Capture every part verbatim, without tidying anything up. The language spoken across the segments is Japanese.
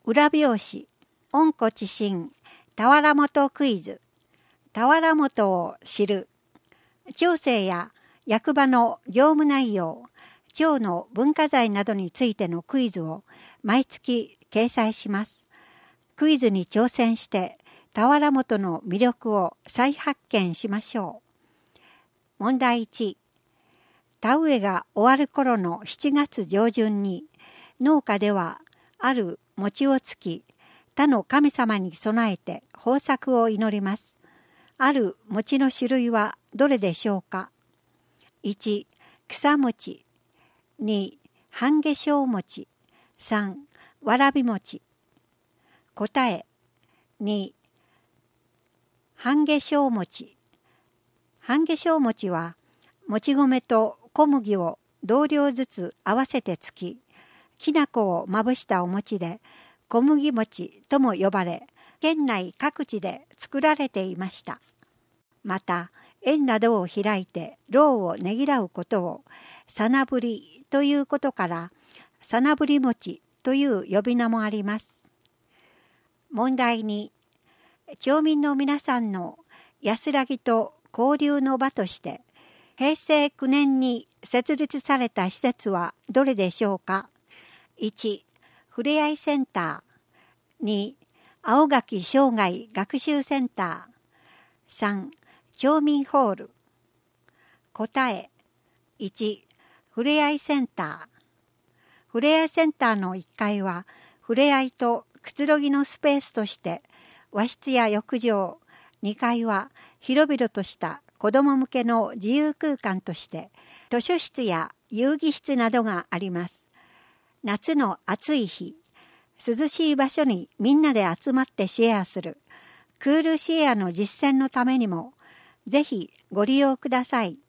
裏表紙、温故知新、俵元クイズ、俵元を知る、町政や役場の業務内容、町の文化財などについてのクイズを毎月掲載します。クイズに挑戦して俵元の魅力を再発見しましょう。問題いち。田植えが終わる頃のしちがつ上旬に農家ではある餅をつき、他の神様に備えて豊作を祈ります。ある餅の種類はどれでしょうか。いち、草餅。に、半夏生餅。さん、わらび餅。答え。に、半夏生餅。半夏生餅は、もち米と小麦を同量ずつ合わせてつき、きな粉をまぶしたお餅で、小麦餅とも呼ばれ、県内各地で作られていました。また、園などを開いて労をねぎらうことを、さなぶりということから、さなぶり餅という呼び名もあります。問題に、町民の皆さんの安らぎと交流の場として、へいせいきゅうねんに設立された施設はどれでしょうか。いち、ふれあいセンター。に、青垣生涯学習センター。さん、町民ホール。答え。いち、ふれあいセンター。ふれあいセンターのいっかいは、ふれあいとくつろぎのスペースとして、和室や浴場、にかいは広々とした子ども向けの自由空間として、図書室や遊戯室などがあります。夏の暑い日、涼しい場所にみんなで集まってシェアする、クールシェアの実践のためにも、ぜひご利用ください。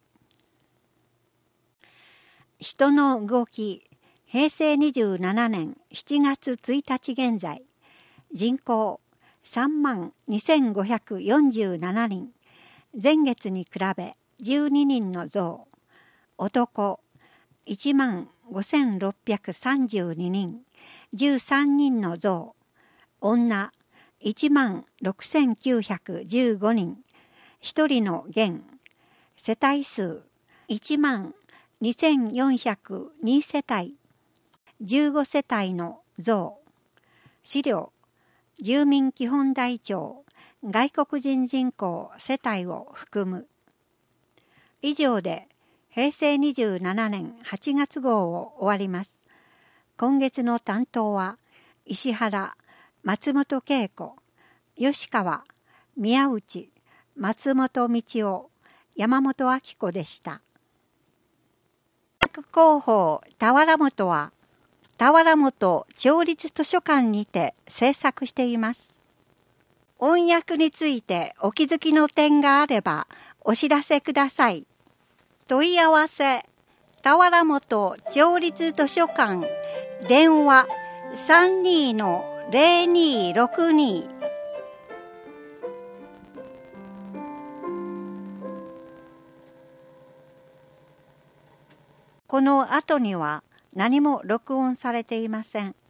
人の動き、へいせいにじゅうななねんしちがつついたち現在、人口さんまんにせんごひゃくよんじゅうななにん、前月に比べじゅうににんの増、男いちまんごせんろっぴゃくさんじゅうににん、じゅうさんにんの増、女いちまんろくせんきゅうひゃくじゅうごにん、ひとりの減、世帯数いちまんにせんよんひゃくに世帯、じゅうご世帯の増。資料、住民基本台帳、外国人人口世帯を含む。以上で、へいせいにじゅうななねんはちがつ号を終わります。今月の担当は、石原、松本恵子、吉川、宮内、松本道夫、山本明子でした。広報俵元は、俵元町立図書館にて制作しています。音訳についてお気づきの点があればお知らせください。問い合わせ、俵元町立図書館、電話 さんにーのぜろにーろくにー。この後には何も録音されていません。